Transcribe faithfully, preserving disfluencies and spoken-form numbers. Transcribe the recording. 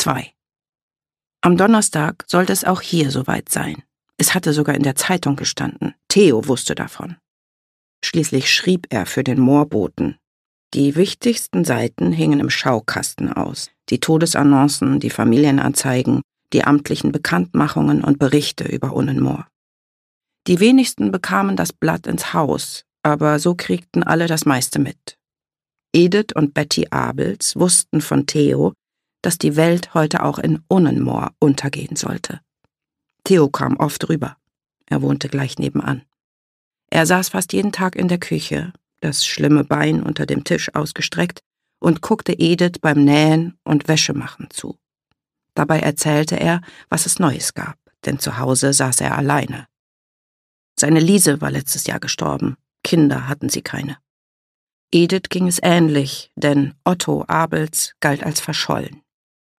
zwei. Am Donnerstag sollte es auch hier soweit sein. Es hatte sogar in der Zeitung gestanden. Theo wusste davon. Schließlich schrieb er für den Moorboten. Die wichtigsten Seiten hingen im Schaukasten aus. Die Todesannoncen, die Familienanzeigen, die amtlichen Bekanntmachungen und Berichte über Unnenmoor. Die wenigsten bekamen das Blatt ins Haus, aber so kriegten alle das meiste mit. Edith und Betty Abels wussten von Theo, dass die Welt heute auch in Unnenmoor untergehen sollte. Theo kam oft rüber. Er wohnte gleich nebenan. Er saß fast jeden Tag in der Küche, das schlimme Bein unter dem Tisch ausgestreckt, und guckte Edith beim Nähen und Wäschemachen zu. Dabei erzählte er, was es Neues gab, denn zu Hause saß er alleine. Seine Liese war letztes Jahr gestorben, Kinder hatten sie keine. Edith ging es ähnlich, denn Otto Abels galt als verschollen.